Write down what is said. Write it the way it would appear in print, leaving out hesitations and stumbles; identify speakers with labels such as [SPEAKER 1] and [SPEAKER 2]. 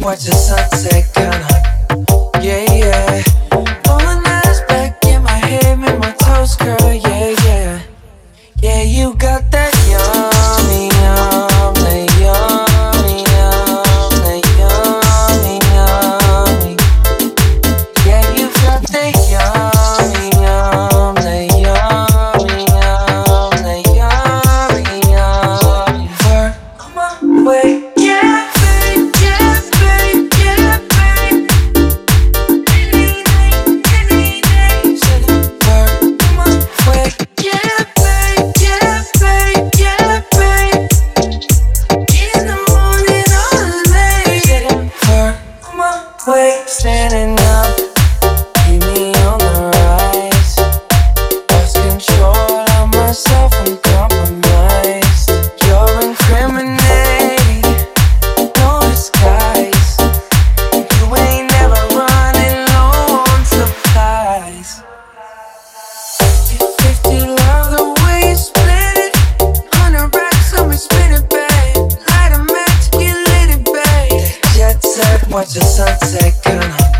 [SPEAKER 1] watch the sunset, kinda. Yeah, yeah. Pulling eyes back in my head, make my toes curl, yeah, yeah. Yeah, you got that yummy, yum, that yummy, yum, that yummy, yummy. Yeah, you got that yummy, yum, that yummy, yum, that yummy, yummy. Work my way. Standing up, keep me on the rise. Lost control of myself, I'm compromised. You're incriminating, no disguise. You ain't never running low on supplies. If you love the way you split it, 100 racks on me, spin it, babe. Light a match, get lit it, babe. Jet set, watch the sunset, kinda.